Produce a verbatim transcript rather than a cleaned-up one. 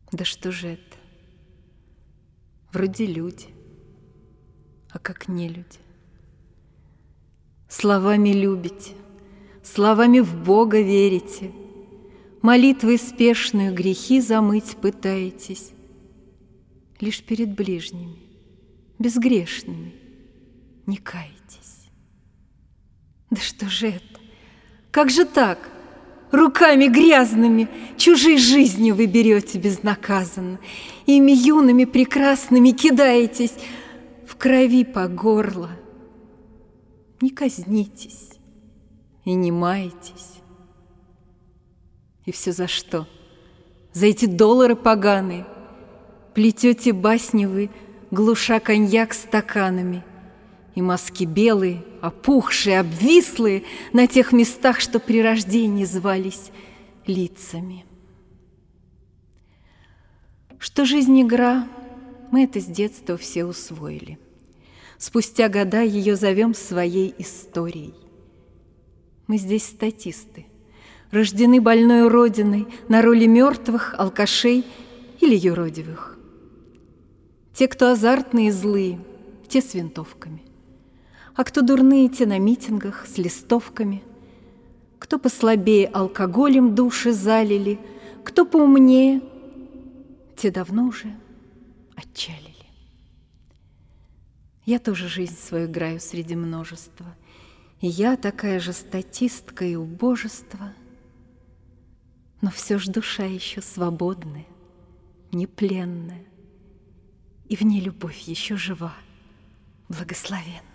Да что же это? Вроде люди, а как не люди. Словами любите, словами в Бога верите, молитвой спешную грехи замыть пытаетесь. Лишь перед ближними, безгрешными, не каетесь. Да что же это? Как же так? Руками грязными чужие жизни вы берете безнаказанно, ими юными прекрасными кидаетесь в крови по горло. Не казнитесь и не маетесь. И все за что? За эти доллары поганые плетете басни вы, глуша коньяк стаканами, и маски белые, опухшие, обвислые на тех местах, что при рождении звались лицами. Что жизнь игра, мы это с детства все усвоили. Спустя года ее зовем своей историей. Мы здесь статисты, рождены больной родиной на роли мертвых, алкашей или юродивых. Те, кто азартные и злые, те с винтовками. А кто дурные, те на митингах с листовками. Кто послабее, алкоголем души залили, кто поумнее, те давно уже отчалили. Я тоже жизнь свою играю среди множества, и я такая же статистка и убожество, но все ж душа еще свободная, непленная, и в ней любовь еще жива, благословенна.